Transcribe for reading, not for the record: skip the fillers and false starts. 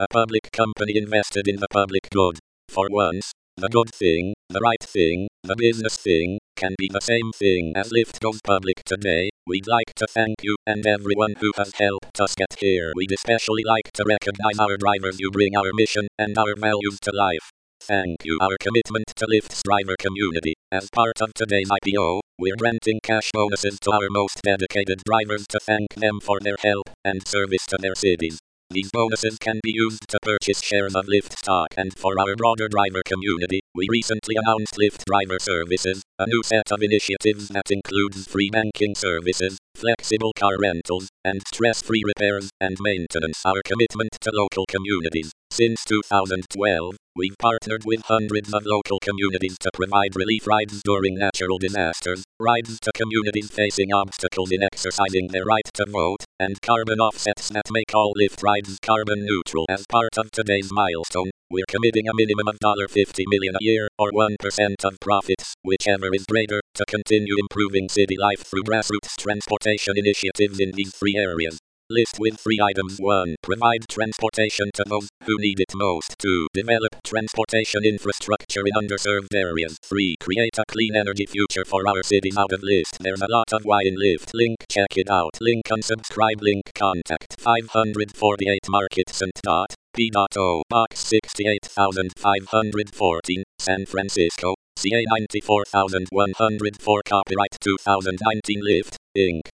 A public company invested in the public good. For once, the good thing, the right thing, the business thing, can be the same thing as Lyft goes public today. We'd like to thank you and everyone who has helped us get here. We'd especially like to recognize our drivers. You bring our mission and our values to life. Thank you. Our commitment to Lyft's driver community. As part of today's IPO, we're granting cash bonuses to our most dedicated drivers to thank them for their help and service to their cities. These bonuses can be used to purchase shares of Lyft stock, and for our broader driver community, we recently announced Lyft Driver Services, a new set of initiatives that includes free banking services, flexible car rentals, and stress-free repairs and maintenance. Our commitment to local communities. Since 2012, we've partnered with hundreds of local communities to provide relief rides during natural disasters, rides to communities facing obstacles in exercising their right to vote, and carbon offsets that make all Lyft rides carbon neutral. As part of today's milestone, we're committing a minimum of $50 million a year, or 1% of profits, whichever is greater, to continue improving city life through grassroots transportation initiatives in these three areas. List with 3 items. 1. Provide transportation to those who need it most. 2. Develop transportation infrastructure in underserved areas. 3. Create a clean energy future for our cities. Out of list, there's a lot of why in Lyft. Link, check it out. Link unsubscribe. Link contact 548 Market St. P.O. Box 68514, San Francisco, CA 94104. Copyright 2019 Lyft, Inc.